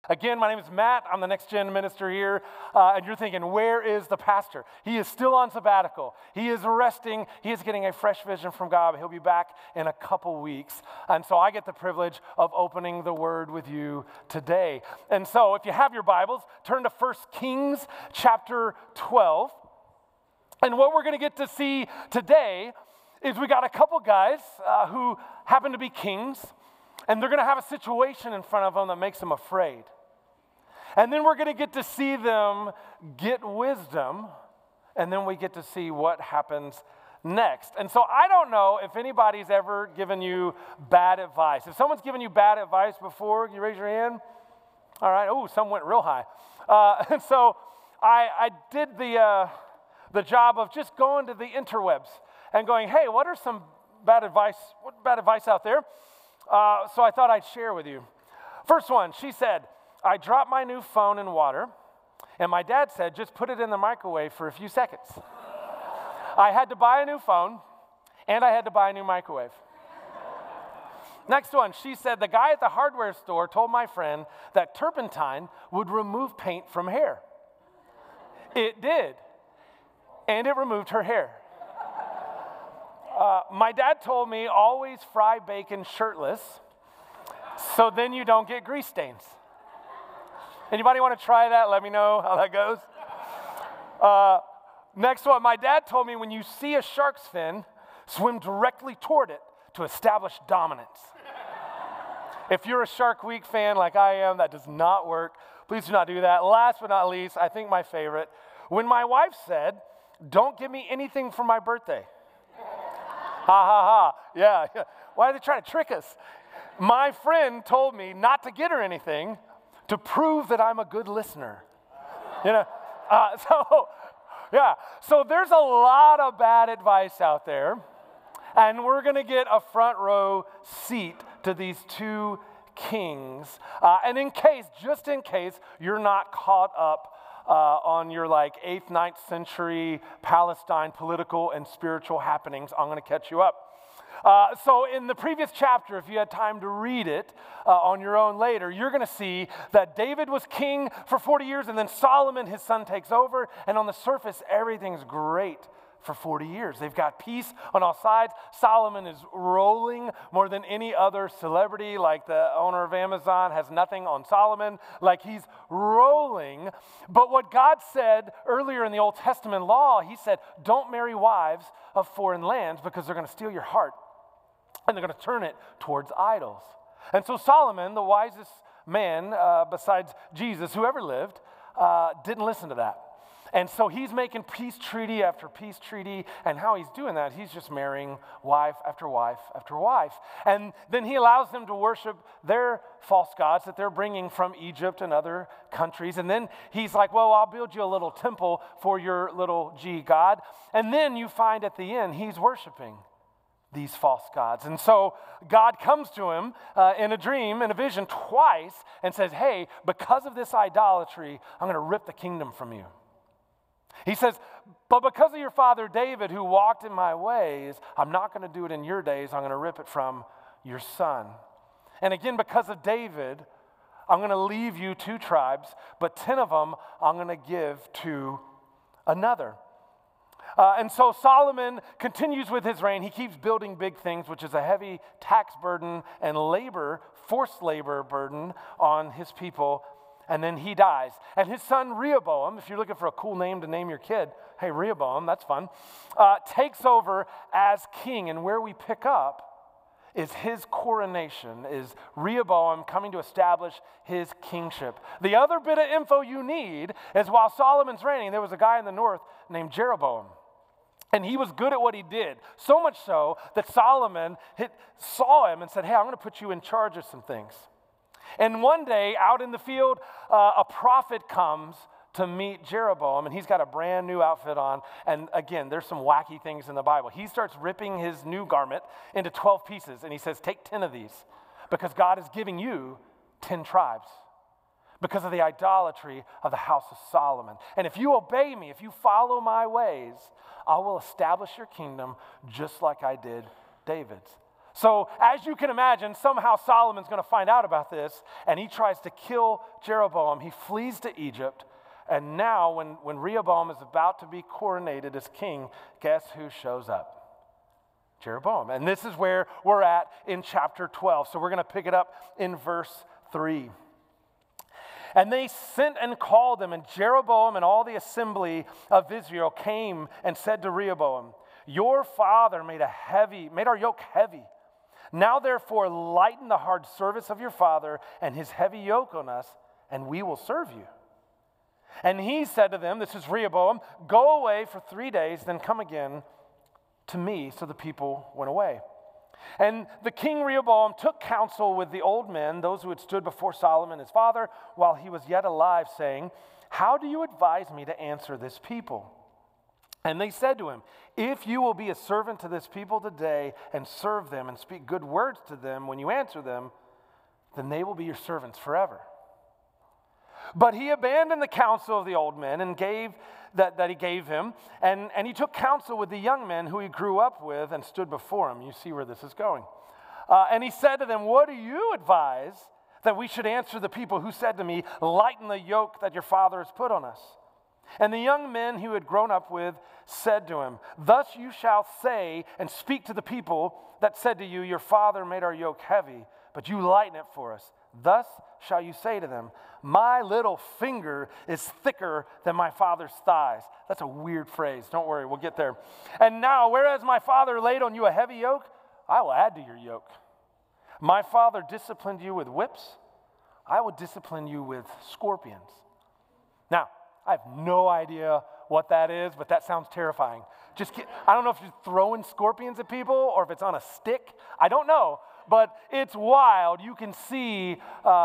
Again, my name is Matt. I'm the Next Gen minister here. And you're thinking, where is the pastor? He is still on sabbatical. He is resting. He is getting a fresh vision from God. He'll be back in a couple weeks. And so I get the privilege of opening the Word with you today. And so if you have your Bibles, turn to 1 Kings chapter 12. And what we're going to get to see today is we got a couple guys who happen to be kings. And they're going to have a situation in front of them that makes them afraid. And then we're going to get to see them get wisdom. And then we get to see what happens next. And so I don't know if anybody's ever given you bad advice. If someone's given you bad advice before, you raise your hand? All right. Oh, some went real high. And so I did the job of just going to the interwebs and going, hey, what are some bad advice out there? So I thought I'd share with you. First one, she said, I dropped my new phone in water, and my dad said, just put it in the microwave for a few seconds. I had to buy a new phone, and I had to buy a new microwave. Next one, she said, the guy at the hardware store told my friend that turpentine would remove paint from hair. It did, and it removed her hair. My dad told me always fry bacon shirtless, so then you don't get grease stains. Anybody want to try that? Let me know how that goes. Next one, my dad told me when you see a shark's fin, swim directly toward it to establish dominance. If you're a Shark Week fan like I am, that does not work. Please do not do that. Last but not least, I think my favorite, when my wife said, don't give me anything for my birthday. Ha, ha, ha. Yeah. Why are they trying to trick us? My friend told me not to get her anything to prove that I'm a good listener. So there's a lot of bad advice out there, and we're going to get a front row seat to these two kings. And just in case you're not caught up on your 8th, 9th century Palestine political and spiritual happenings, I'm going to catch you up. So in the previous chapter, if you had time to read it on your own later, you're going to see that David was king for 40 years, and then Solomon, his son, takes over, and on the surface, everything's great for 40 years. They've got peace on all sides. Solomon is rolling more than any other celebrity, like the owner of Amazon has nothing on Solomon. Like he's rolling. But what God said earlier in the Old Testament law, he said, don't marry wives of foreign lands because they're going to steal your heart and they're going to turn it towards idols. And so Solomon, the wisest man besides Jesus who ever lived, didn't listen to that. And so he's making peace treaty after peace treaty, and how he's doing that, he's just marrying wife after wife after wife. And then he allows them to worship their false gods that they're bringing from Egypt and other countries. And then he's like, well, I'll build you a little temple for your little G god. And then you find at the end, he's worshiping these false gods. And so God comes to him in a dream, in a vision twice, and says, hey, because of this idolatry, I'm going to rip the kingdom from you. He says, but because of your father David, who walked in my ways, I'm not going to do it in your days. I'm going to rip it from your son. And again, because of David, I'm going to leave you 2 tribes, but 10 of them I'm going to give to another. And so Solomon continues with his reign. He keeps building big things, which is a heavy tax burden and forced labor burden on his people. And then he dies. And his son Rehoboam, if you're looking for a cool name to name your kid, hey, Rehoboam, that's fun, takes over as king. And where we pick up is his coronation, is Rehoboam coming to establish his kingship. The other bit of info you need is while Solomon's reigning, there was a guy in the north named Jeroboam. And he was good at what he did, so much so that Solomon saw him and said, hey, I'm going to put you in charge of some things. And one day, out in the field, a prophet comes to meet Jeroboam, and he's got a brand new outfit on. And again, there's some wacky things in the Bible. He starts ripping his new garment into 12 pieces, and he says, take 10 of these, because God is giving you 10 tribes because of the idolatry of the house of Solomon. And if you obey me, if you follow my ways, I will establish your kingdom just like I did David's. So as you can imagine, somehow Solomon's going to find out about this, and he tries to kill Jeroboam. He flees to Egypt, and now when Rehoboam is about to be coronated as king, guess who shows up? Jeroboam. And this is where we're at in chapter 12. So we're going to pick it up in verse 3. And they sent and called them, and Jeroboam and all the assembly of Israel came and said to Rehoboam, your father made our yoke heavy. Now therefore lighten the hard service of your father and his heavy yoke on us, and we will serve you. And he said to them, this is Rehoboam, go away for 3 days, then come again to me. So the people went away. And the king Rehoboam took counsel with the old men, those who had stood before Solomon his father, while he was yet alive, saying, how do you advise me to answer this people? And they said to him, if you will be a servant to this people today and serve them and speak good words to them when you answer them, then they will be your servants forever. But he abandoned the counsel of the old men and gave that he gave him, and he took counsel with the young men who he grew up with and stood before him. You see where this is going. And he said to them, what do you advise that we should answer the people who said to me, lighten the yoke that your father has put on us? And the young men who had grown up with said to him, thus you shall say and speak to the people that said to you, your father made our yoke heavy, but you lighten it for us. Thus shall you say to them, my little finger is thicker than my father's thighs. That's a weird phrase. Don't worry, we'll get there. And now, whereas my father laid on you a heavy yoke, I will add to your yoke. My father disciplined you with whips. I will discipline you with scorpions. Now, I have no idea what that is, but that sounds terrifying. I don't know if you're throwing scorpions at people or if it's on a stick. I don't know, but it's wild. You can see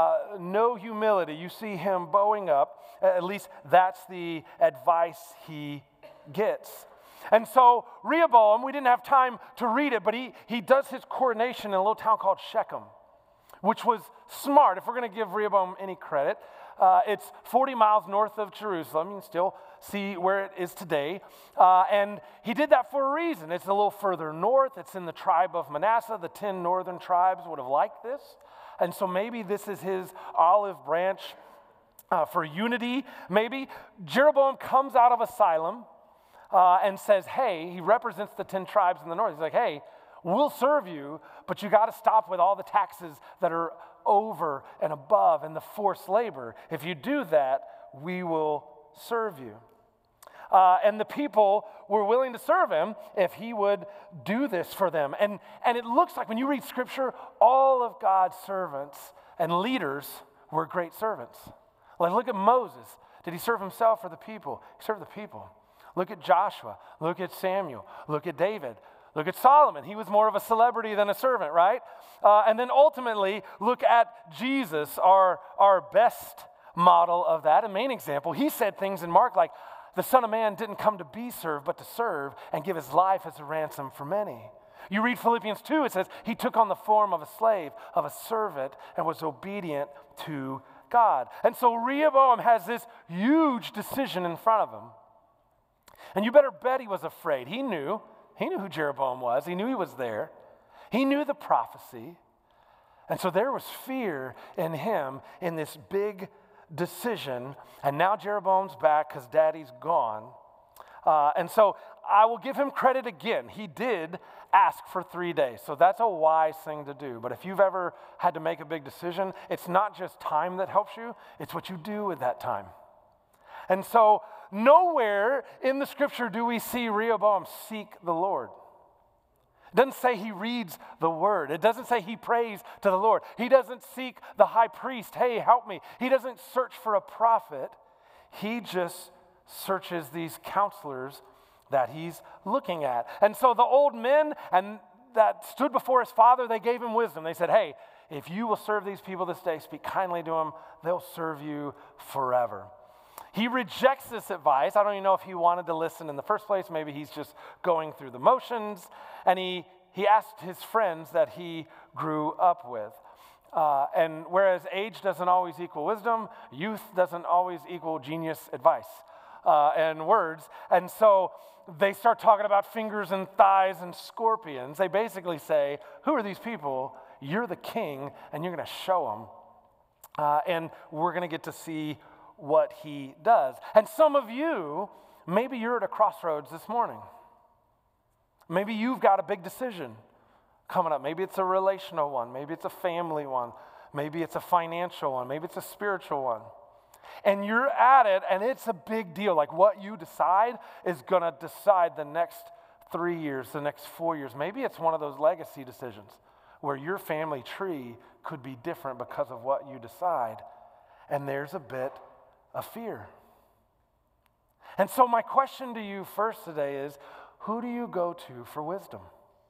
no humility. You see him bowing up. At least that's the advice he gets. And so Rehoboam, we didn't have time to read it, but he does his coronation in a little town called Shechem, which was smart. If we're going to give Rehoboam any credit, it's 40 miles north of Jerusalem. You can still see where it is today. And he did that for a reason. It's a little further north. It's in the tribe of Manasseh. The 10 northern tribes would have liked this. And so maybe this is his olive branch for unity. Maybe Jeroboam comes out of asylum and says, hey, he represents the 10 tribes in the north. He's like, hey, we'll serve you, but you got to stop with all the taxes that are over and above and the forced labor. If you do that, we will serve you. And the people were willing to serve him if he would do this for them. And it looks like when you read Scripture, all of God's servants and leaders were great servants. Like look at Moses. Did he serve himself or the people? He served the people. Look at Joshua. Look at Samuel. Look at David. Look at Solomon. He was more of a celebrity than a servant, right? And then ultimately, look at Jesus, our best model of that, a main example. He said things in Mark like, the Son of Man didn't come to be served, but to serve and give his life as a ransom for many. You read Philippians 2, it says, he took on the form of a slave, of a servant, and was obedient to God. And so Rehoboam has this huge decision in front of him. And you better bet he was afraid. He knew who Jeroboam was. He knew he was there. He knew the prophecy. And so there was fear in him in this big decision. And now Jeroboam's back because daddy's gone. And so I will give him credit again. He did ask for 3 days. So that's a wise thing to do. But if you've ever had to make a big decision, it's not just time that helps you. It's what you do with that time. And so nowhere in the Scripture do we see Rehoboam seek the Lord. It doesn't say he reads the word. It doesn't say he prays to the Lord. He doesn't seek the high priest, hey, help me. He doesn't search for a prophet. He just searches these counselors that he's looking at. And so the old men and that stood before his father, they gave him wisdom. They said, hey, if you will serve these people this day, speak kindly to them, they'll serve you forever. He rejects this advice. I don't even know if he wanted to listen in the first place. Maybe he's just going through the motions. And he asked his friends that he grew up with. And whereas age doesn't always equal wisdom, youth doesn't always equal genius advice. and words. And so they start talking about fingers and thighs and scorpions. They basically say, who are these people? You're the king, and you're going to show them. And we're going to get to see what he does. And some of you, maybe you're at a crossroads this morning. Maybe you've got a big decision coming up. Maybe it's a relational one. Maybe it's a family one. Maybe it's a financial one. Maybe it's a spiritual one. And you're at it, and it's a big deal. Like what you decide is going to decide the next 3 years, the next 4 years. Maybe it's one of those legacy decisions where your family tree could be different because of what you decide. And there's a bit of fear. And so my question to you first today is, who do you go to for wisdom?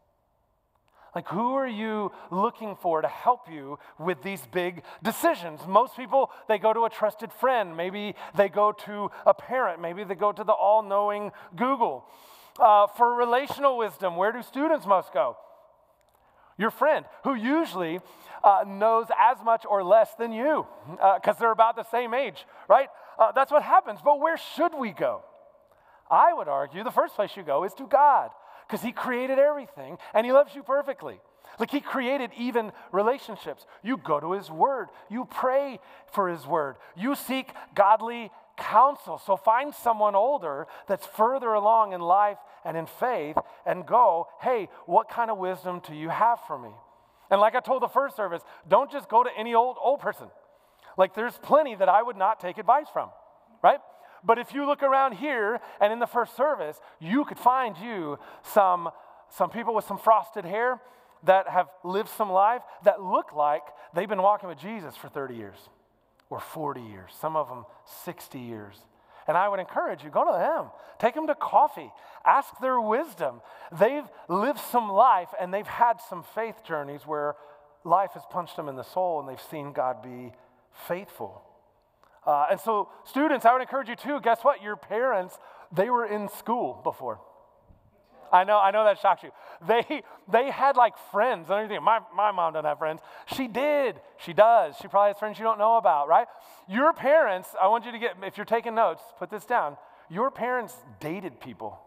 Like, who are you looking for to help you with these big decisions? Most people, they go to a trusted friend. Maybe they go to a parent. Maybe they go to the all-knowing Google. For relational wisdom, where do students most go? Your friend, who usually knows as much or less than you because they're about the same age, right? That's what happens. But where should we go? I would argue the first place you go is to God, because he created everything and he loves you perfectly. Like he created even relationships. You go to his word. You pray for his word. You seek godly counsel. So find someone older that's further along in life and in faith and go, hey, what kind of wisdom do you have for me? And like I told the first service, don't just go to any old person. Like there's plenty that I would not take advice from, right? But if you look around here and in the first service, you could find you some people with some frosted hair that have lived some life that look like they've been walking with Jesus for 30 years or 40 years, some of them 60 years. And I would encourage you, go to them. Take them to coffee. Ask their wisdom. They've lived some life and they've had some faith journeys where life has punched them in the soul and they've seen God be faithful. And so students, I would encourage you too, guess what? Your parents, they were in school before. I know that shocks you. They had like friends and everything. My mom doesn't have friends. She did. She does. She probably has friends you don't know about, right? Your parents, I want you to get, if you're taking notes, put this down. Your parents dated people.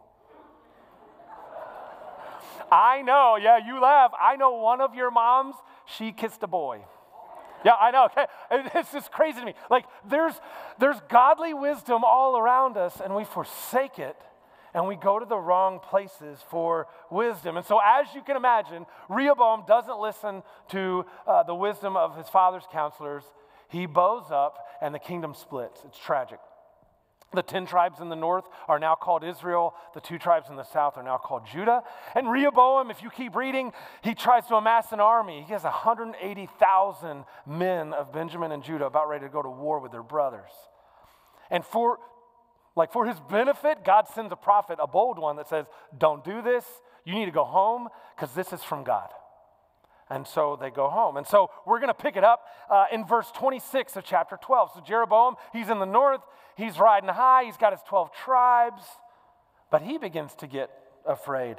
I know, yeah, you laugh. I know one of your moms, she kissed a boy. Yeah, I know. Okay. It's just crazy to me. Like there's godly wisdom all around us and we forsake it and we go to the wrong places for wisdom. And so as you can imagine, Rehoboam doesn't listen to the wisdom of his father's counselors. He bows up and the kingdom splits. It's tragic. The 10 tribes in the north are now called Israel. The 2 tribes in the south are now called Judah. And Rehoboam, if you keep reading, he tries to amass an army. He has 180,000 men of Benjamin and Judah about ready to go to war with their brothers. And for his benefit, God sends a prophet, a bold one, that says, don't do this. You need to go home because this is from God. And so they go home. And so we're going to pick it up in verse 26 of chapter 12. So Jeroboam, he's in the north. He's riding high. He's got his 12 tribes. But he begins to get afraid.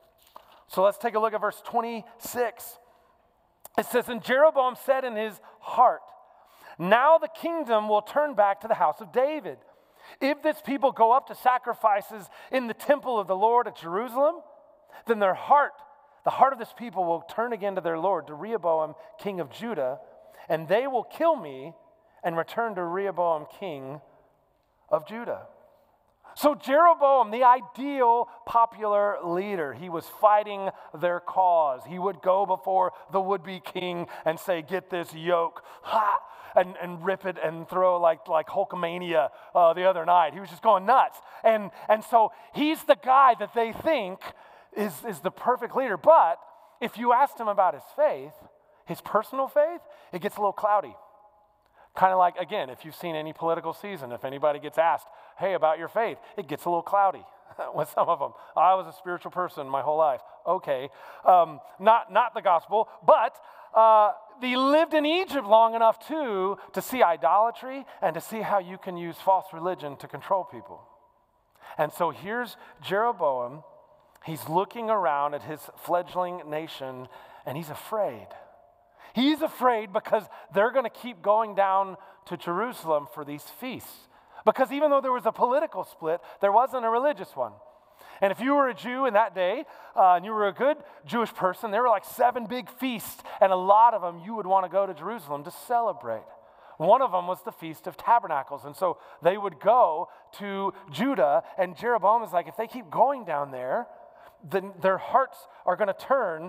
So let's take a look at verse 26. It says, and Jeroboam said in his heart, now the kingdom will turn back to the house of David. If this people go up to sacrifices in the temple of the Lord at Jerusalem, then the heart of this people will turn again to their Lord, to Rehoboam, king of Judah, and they will kill me and return to Rehoboam, king of Judah. So Jeroboam, the ideal popular leader, he was fighting their cause. He would go before the would-be king and say, get this yoke, ha! And rip it and throw like Hulkamania the other night. He was just going nuts. And so he's the guy that they think is the perfect leader. But if you asked him about his faith, his personal faith, it gets a little cloudy. Kind of like, again, if you've seen any political season, if anybody gets asked, hey, about your faith, it gets a little cloudy with some of them. I was a spiritual person my whole life. Okay, not the gospel, but they lived in Egypt long enough, too, to see idolatry and to see how you can use false religion to control people. And so here's Jeroboam. He's looking around at his fledgling nation, and he's afraid. He's afraid because they're going to keep going down to Jerusalem for these feasts. Because even though there was a political split, there wasn't a religious one. And if you were a Jew in that day, and you were a good Jewish person, there were like 7 big feasts, and a lot of them you would want to go to Jerusalem to celebrate. One of them was the Feast of Tabernacles, and so they would go to Judah, and Jeroboam is like, if they keep going down there, then their hearts are going to turn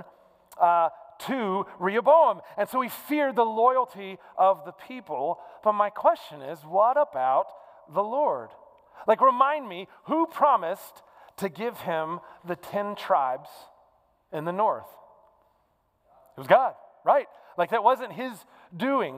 to Rehoboam. And so he feared the loyalty of the people. But my question is, what about the Lord? Like, remind me, who promised to give him the 10 tribes in the north? It was God, right? Like, that wasn't his doing.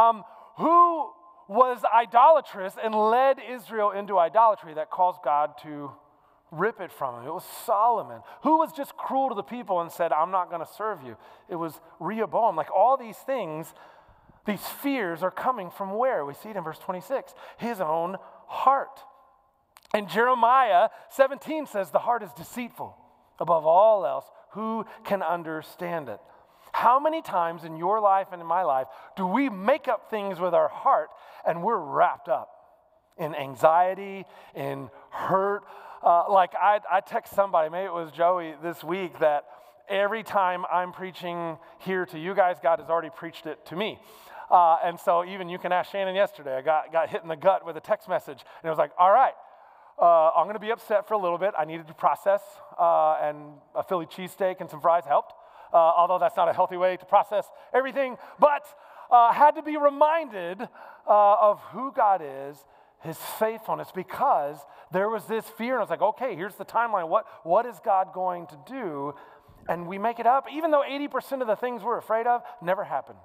Who was idolatrous and led Israel into idolatry that caused God to rip it from him? It was Solomon. Who was just cruel to the people and said, I'm not going to serve you? It was Rehoboam. Like, all these things, these fears are coming from where? We see it in verse 26, his own heart. And Jeremiah 17 says, the heart is deceitful above all else. Who can understand it? How many times in your life and in my life do we make up things with our heart and we're wrapped up in anxiety, in hurt? Like I text somebody, maybe it was Joey this week, that every time I'm preaching here to you guys, God has already preached it to me. And so even you can ask Shannon yesterday, I got hit in the gut with a text message, and it was like, all right, I'm going to be upset for a little bit. I needed to process, and a Philly cheesesteak and some fries helped. Although that's not a healthy way to process everything, but had to be reminded of who God is, his faithfulness, because there was this fear, and I was like, okay, here's the timeline. What is God going to do? And we make it up, even though 80% of the things we're afraid of never happen.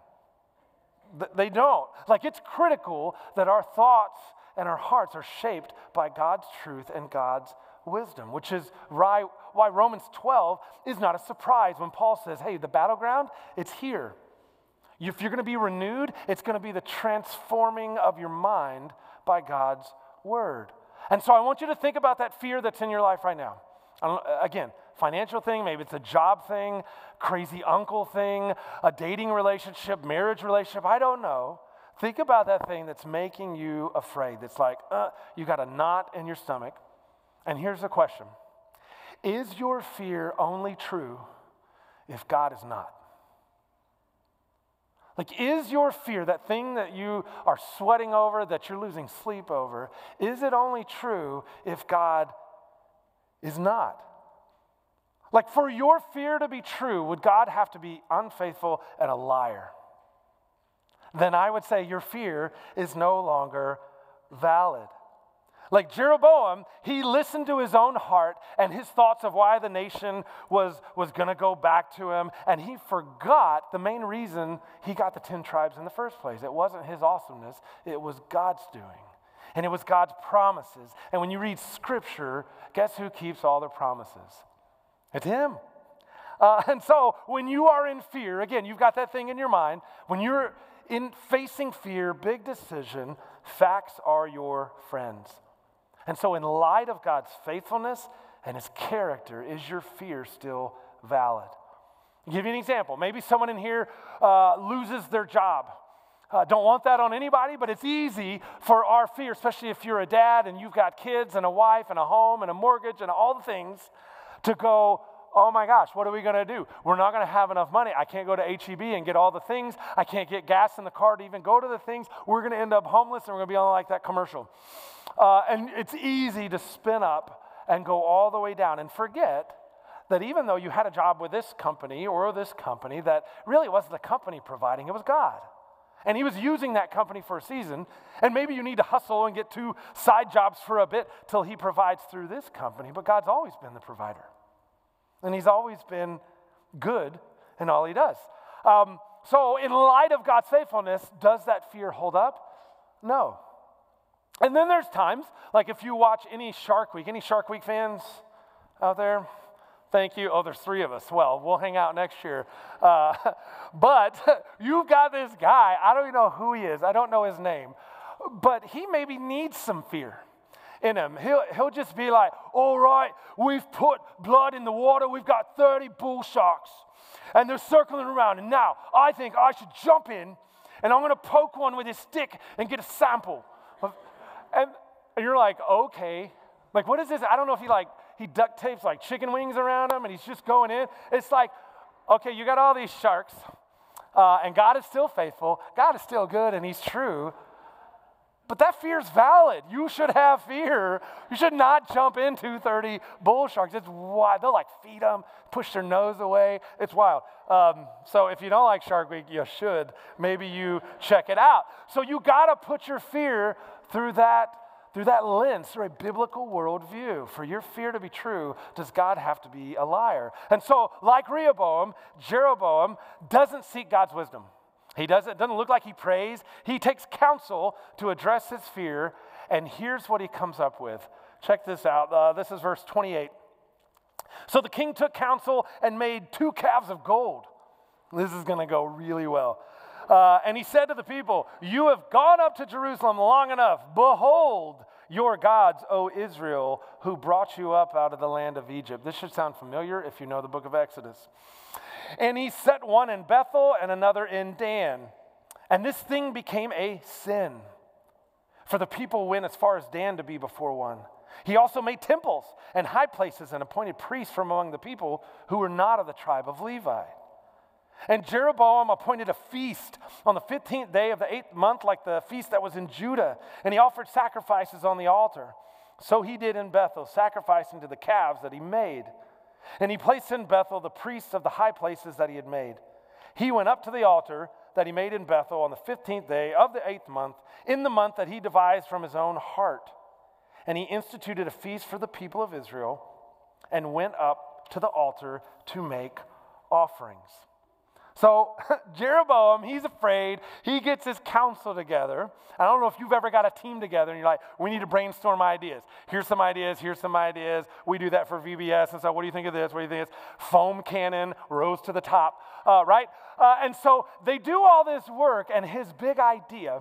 They don't. Like, it's critical that our thoughts and our hearts are shaped by God's truth and God's wisdom, which is why Romans 12 is not a surprise when Paul says, hey, the battleground, it's here. If you're going to be renewed, it's going to be the transforming of your mind by God's word. And so I want you to think about that fear that's in your life right now. Again, financial thing, maybe it's a job thing, crazy uncle thing, a dating relationship, marriage relationship, I don't know. Think about that thing that's making you afraid. That's like, you got a knot in your stomach. And here's the question. Is your fear only true if God is not? Like, is your fear, that thing that you are sweating over, that you're losing sleep over, is it only true if God is not? Like, for your fear to be true, would God have to be unfaithful and a liar? Then I would say your fear is no longer valid. Like Jeroboam, he listened to his own heart and his thoughts of why the nation was going to go back to him, and he forgot the main reason he got the 10 tribes in the first place. It wasn't his awesomeness, it was God's doing. And it was God's promises. And when you read Scripture, guess who keeps all their promises? It's him. And so when you are in fear, again, you've got that thing in your mind. When you're in facing fear, big decision, facts are your friends. And so in light of God's faithfulness and his character, is your fear still valid? I'll give you an example. Maybe someone in here loses their job. Don't want that on anybody, but it's easy for our fear, especially if you're a dad and you've got kids and a wife and a home and a mortgage and all the things, to go, oh my gosh, what are we going to do? We're not going to have enough money. I can't go to HEB and get all the things. I can't get gas in the car to even go to the things. We're going to end up homeless, and we're going to be on like that commercial. And it's easy to spin up and go all the way down and forget that even though you had a job with this company or this company, that really wasn't the company providing, it was God. And he was using that company for a season, and maybe you need to hustle and get 2 side jobs for a bit till he provides through this company, but God's always been the provider. And he's always been good in all he does. So in light of God's faithfulness, does that fear hold up? No. And then there's times, like if you watch any Shark Week fans out there? Thank you. Oh, there's 3 of us. Well, we'll hang out next year. But you've got this guy, I don't even know who he is. I don't know his name. But he maybe needs some fear in him. He'll just be like, all right, we've put blood in the water. We've got 30 bull sharks, and they're circling around. And now I think I should jump in, and I'm going to poke one with his stick and get a sample. And you're like, okay. Like, what is this? I don't know if he duct tapes like chicken wings around him and he's just going in. It's like, okay, you got all these sharks and God is still faithful. God is still good and he's true. But that fear is valid. You should have fear. You should not jump into 30 bull sharks. It's wild. They'll like feed them, push their nose away. It's wild. So if you don't like Shark Week, you should. Maybe you check it out. So you got to put your fear through that lens, through a biblical worldview. For your fear to be true, does God have to be a liar? And so, like Rehoboam, Jeroboam doesn't seek God's wisdom. It doesn't look like he prays. He takes counsel to address his fear, and here's what he comes up with. Check this out. This is verse 28. So the king took counsel and made 2 calves of gold. This is going to go really well. And he said to the people, you have gone up to Jerusalem long enough. Behold your gods, O Israel, who brought you up out of the land of Egypt. This should sound familiar if you know the book of Exodus. And he set one in Bethel and another in Dan. And this thing became a sin. For the people went as far as Dan to be before one. He also made temples and high places and appointed priests from among the people who were not of the tribe of Levi. And Jeroboam appointed a feast on the 15th day of the 8th month, like the feast that was in Judah. And he offered sacrifices on the altar. So he did in Bethel, sacrificing to the calves that he made. And he placed in Bethel the priests of the high places that he had made. He went up to the altar that he made in Bethel on the 15th day of the 8th month, in the month that he devised from his own heart. And he instituted a feast for the people of Israel and went up to the altar to make offerings. So Jeroboam, he's afraid. He gets his council together. I don't know if you've ever got a team together and you're like, we need to brainstorm ideas. Here's some ideas. Here's some ideas. We do that for VBS. And so what do you think of this? What do you think of this? Foam cannon rose to the top, right? And so they do all this work, and his big idea,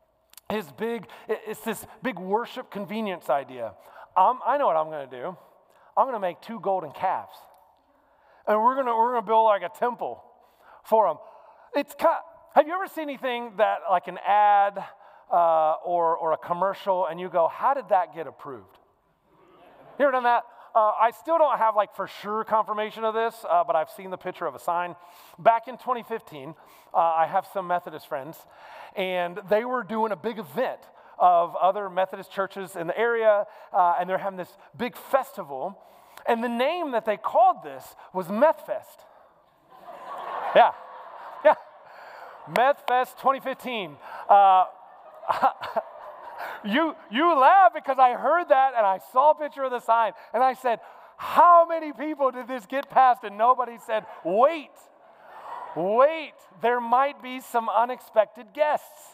it's this big worship convenience idea. I know what I'm going to do. I'm going to make 2 golden calves. And we're going to build like a temple for them. Have you ever seen anything that like an ad or a commercial and you go, how did that get approved? You ever done that? I still don't have like for sure confirmation of this, but I've seen the picture of a sign. Back in 2015, I have some Methodist friends, and they were doing a big event of other Methodist churches in the area, and they're having this big festival, and the name that they called this was Meth Fest. Yeah. Meth Fest 2015. You laugh because I heard that and I saw a picture of the sign and I said, how many people did this get past? And nobody said, wait, there might be some unexpected guests.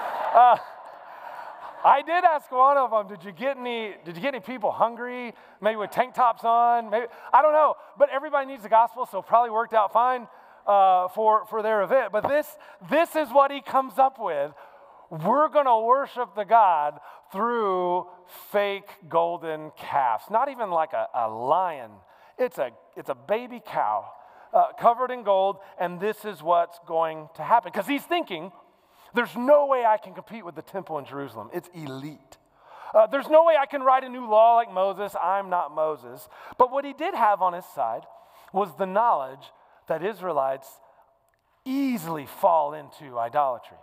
I did ask one of them, did you get any people hungry? Maybe with tank tops on? Maybe, I don't know. But everybody needs the gospel, so it probably worked out fine for their event. But this is what he comes up with. We're going to worship the God through fake golden calves. Not even like a lion. It's a baby cow covered in gold, and this is what's going to happen. Because he's thinking, there's no way I can compete with the temple in Jerusalem. It's elite. There's no way I can write a new law like Moses. I'm not Moses. But what he did have on his side was the knowledge that Israelites easily fall into idolatry.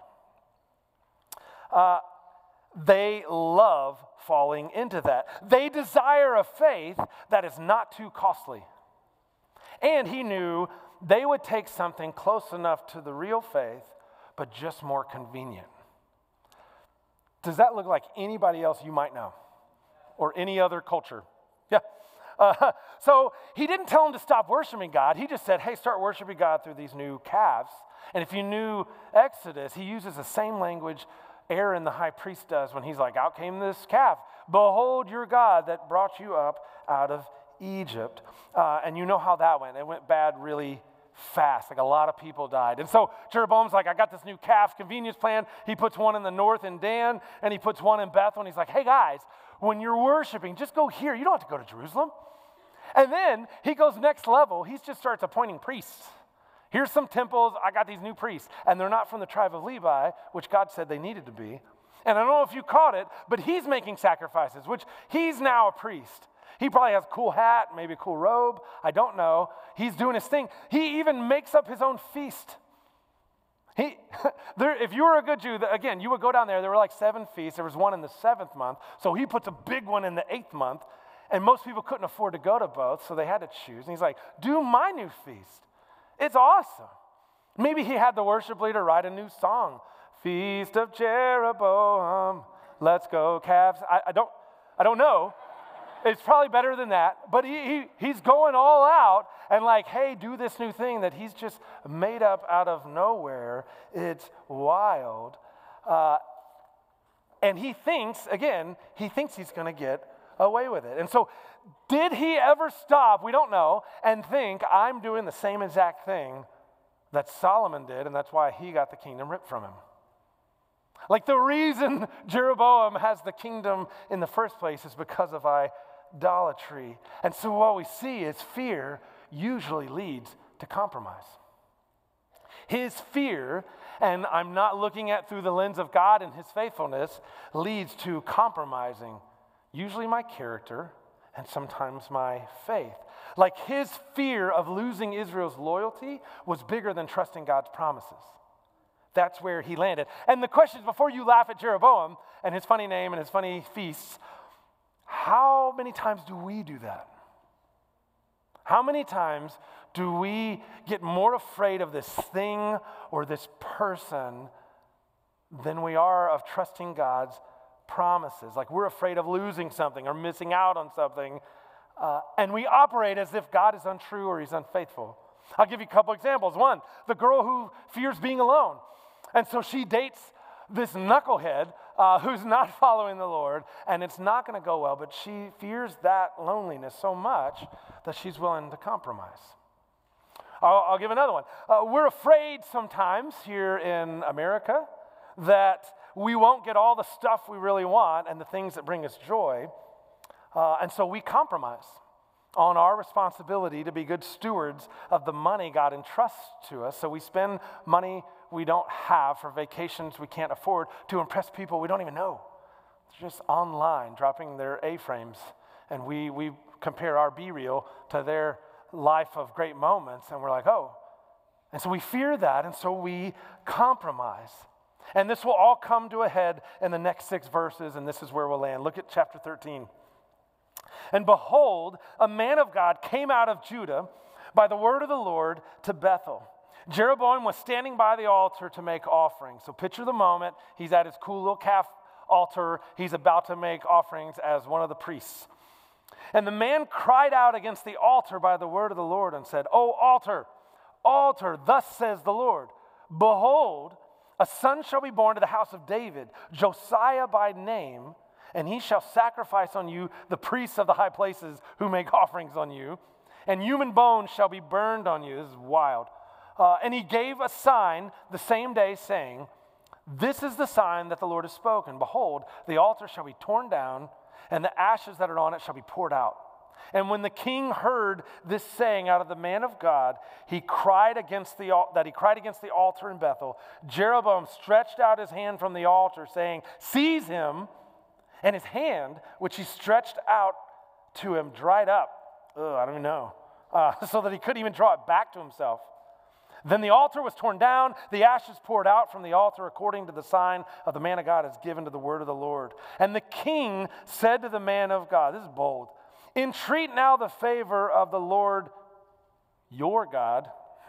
They love falling into that. They desire a faith that is not too costly. And he knew they would take something close enough to the real faith, but just more convenient. Does that look like anybody else you might know? Or any other culture? Yeah. So he didn't tell them to stop worshiping God. He just said, hey, start worshiping God through these new calves. And if you knew Exodus, he uses the same language Aaron the high priest does when he's like, out came this calf. Behold your God that brought you up out of Egypt. And you know how that went. It went bad really fast. Like a lot of people died. And so Jeroboam's like, I got this new calf convenience plan. He puts one in the north in Dan, and he puts one in Bethel. And he's like, hey guys, when you're worshiping, just go here. You don't have to go to Jerusalem. And then he goes next level. He just starts appointing priests. Here's some temples. I got these new priests. And they're not from the tribe of Levi, which God said they needed to be. And I don't know if you caught it, but he's making sacrifices, which he's now a priest. He probably has a cool hat, maybe a cool robe. I don't know. He's doing his thing. He even makes up his own feast. If you were a good Jew, again, you would go down there. There were like 7 feasts. There was one in the 7th month. So he puts a big one in the 8th month. And most people couldn't afford to go to both, so they had to choose. And he's like, do my new feast. It's awesome. Maybe he had the worship leader write a new song. Feast of Jeroboam, let's go calves. I don't know. It's probably better than that. But he's going all out and like, hey, do this new thing that he's just made up out of nowhere. It's wild. And he thinks he's going to get away with it. And so did he ever stop, we don't know, and think, I'm doing the same exact thing that Solomon did, and that's why he got the kingdom ripped from him? Like the reason Jeroboam has the kingdom in the first place is because of idolatry. And so what we see is fear usually leads to compromise. His fear, and I'm not looking at through the lens of God and his faithfulness, leads to compromising usually my character and sometimes my faith. Like his fear of losing Israel's loyalty was bigger than trusting God's promises. That's where he landed. And the question is, before you laugh at Jeroboam and his funny name and his funny feasts, how many times do we do that? How many times do we get more afraid of this thing or this person than we are of trusting God's promises? Like we're afraid of losing something or missing out on something, and we operate as if God is untrue or he's unfaithful. I'll give you a couple examples. One, the girl who fears being alone. And so she dates this knucklehead who's not following the Lord, and it's not going to go well, but she fears that loneliness so much that she's willing to compromise. I'll give another one. We're afraid sometimes here in America that we won't get all the stuff we really want and the things that bring us joy, and so we compromise on our responsibility to be good stewards of the money God entrusts to us. So we spend money we don't have for vacations we can't afford to impress people we don't even know. They're just online dropping their A-frames, and we compare our B-reel to their life of great moments, and we're like, oh. And so we fear that, and so we compromise. And this will all come to a head in the next 6 verses, and this is where we'll land. Look at chapter 13. And behold, a man of God came out of Judah by the word of the Lord to Bethel. Jeroboam was standing by the altar to make offerings. So picture the moment. He's at his cool little calf altar. He's about to make offerings as one of the priests. And the man cried out against the altar by the word of the Lord and said, O altar, altar, thus says the Lord, behold, a son shall be born to the house of David, Josiah by name, and he shall sacrifice on you the priests of the high places who make offerings on you, and human bones shall be burned on you. This is wild. And he gave a sign the same day, saying, this is the sign that the Lord has spoken. Behold, the altar shall be torn down, and the ashes that are on it shall be poured out. And when the king heard this saying out of the man of God, he cried against the altar in Bethel. Jeroboam stretched out his hand from the altar, saying, seize him. And his hand, which he stretched out to him, dried up. I don't even know. So that he couldn't even draw it back to himself. Then the altar was torn down, the ashes poured out from the altar according to the sign of the man of God as given to the word of the Lord. And the king said to the man of God, this is bold, entreat now the favor of the Lord your God,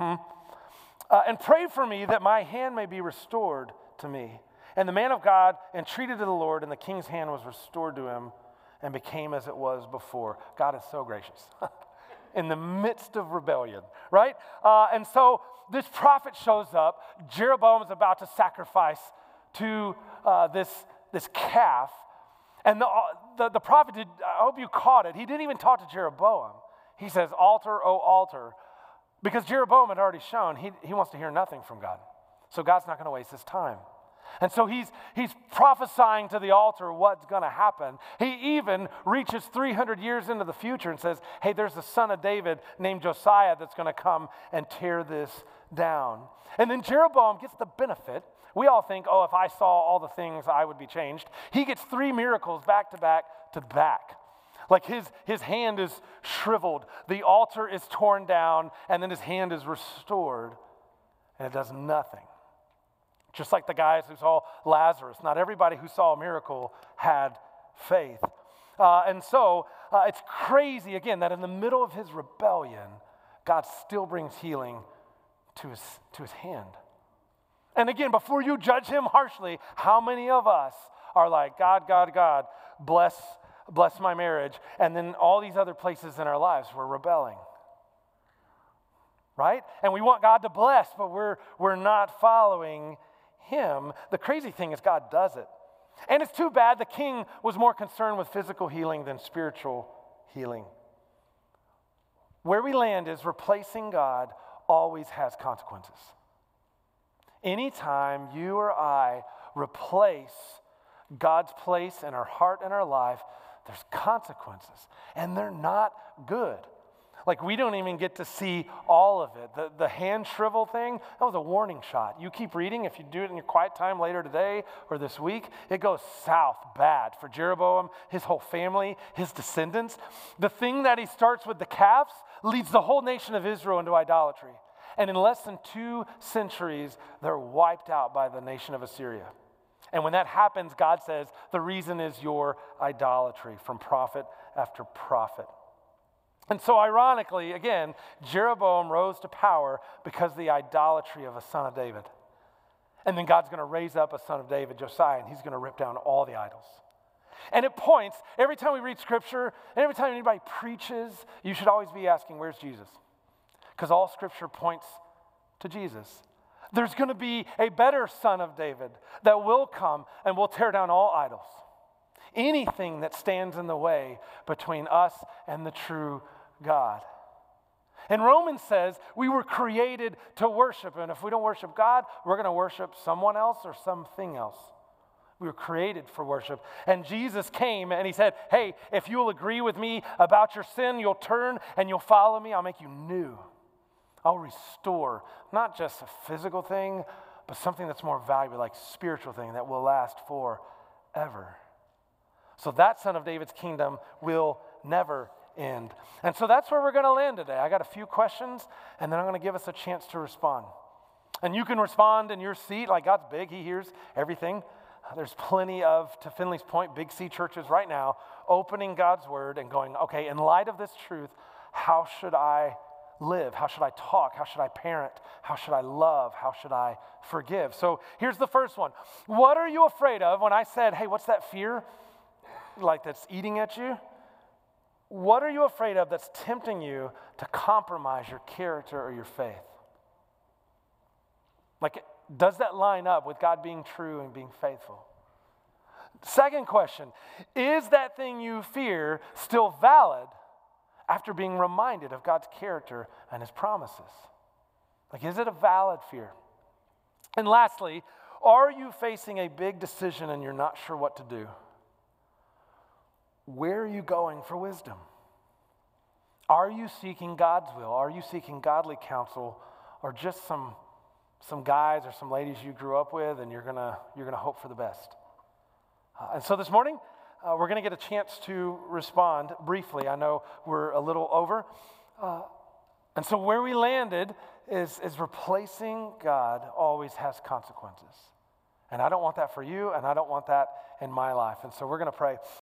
and pray for me that my hand may be restored to me. And the man of God entreated to the Lord, and the king's hand was restored to him and became as it was before. God is so gracious in the midst of rebellion, right? And so this prophet shows up. Jeroboam is about to sacrifice to this calf. And the prophet did, I hope you caught it, he didn't even talk to Jeroboam. He says, altar, O altar, because Jeroboam had already shown he wants to hear nothing from God. So God's not going to waste his time. And so he's prophesying to the altar what's going to happen. He even reaches 300 years into the future and says, hey, there's a son of David named Josiah that's going to come and tear this down. And then Jeroboam gets the benefit, We all think, oh, if I saw all the things, I would be changed. He gets 3 miracles back to back to back. Like his hand is shriveled, the altar is torn down, and then his hand is restored, and it does nothing. Just like the guys who saw Lazarus. Not everybody who saw a miracle had faith. And so it's crazy, again, that in the middle of his rebellion, God still brings healing to his hand. And again, before you judge him harshly, how many of us are like, God, bless my marriage, and then all these other places in our lives we're rebelling, right? And we want God to bless, but we're not following him. The crazy thing is God does it. And it's too bad the king was more concerned with physical healing than spiritual healing. Where we land is replacing God always has consequences. Anytime you or I replace God's place in our heart and our life, there's consequences, and they're not good. Like, we don't even get to see all of it. The hand shrivel thing, that was a warning shot. You keep reading, if you do it in your quiet time later today or this week, it goes south bad for Jeroboam, his whole family, his descendants. The thing that he starts with the calves leads the whole nation of Israel into idolatry. And in less than 2 centuries, they're wiped out by the nation of Assyria. And when that happens, God says, the reason is your idolatry, from prophet after prophet. And so ironically, again, Jeroboam rose to power because of the idolatry of a son of David. And then God's going to raise up a son of David, Josiah, and he's going to rip down all the idols. And it points, every time we read Scripture, and every time anybody preaches, you should always be asking, where's Jesus? Because all Scripture points to Jesus. There's going to be a better son of David that will come and will tear down all idols. Anything that stands in the way between us and the true God. And Romans says we were created to worship. And if we don't worship God, we're going to worship someone else or something else. We were created for worship. And Jesus came and he said, hey, if you'll agree with me about your sin, you'll turn and you'll follow me, I'll make you new. I'll restore not just a physical thing, but something that's more valuable, like spiritual thing that will last forever. So that son of David's kingdom will never end. And so that's where we're going to land today. I got a few questions, and then I'm going to give us a chance to respond. And you can respond in your seat, like God's big, he hears everything. There's plenty of, to Finley's point, big C churches right now, opening God's word and going, okay, in light of this truth, how should I live? How should I talk? How should I parent? How should I love? How should I forgive? So here's the first one. What are you afraid of? When I said, hey, what's that fear? Like that's eating at you? What are you afraid of that's tempting you to compromise your character or your faith? Like, does that line up with God being true and being faithful? Second question, is that thing you fear still valid after being reminded of God's character and his promises? Like, is it a valid fear? And lastly, are you facing a big decision and you're not sure what to do? Where are you going for wisdom? Are you seeking God's will? Are you seeking godly counsel, or just some guys or some ladies you grew up with and you're gonna hope for the best? And so this morning, we're going to get a chance to respond briefly. I know we're a little over. And so where we landed is replacing God always has consequences. And I don't want that for you, and I don't want that in my life. And so we're going to pray.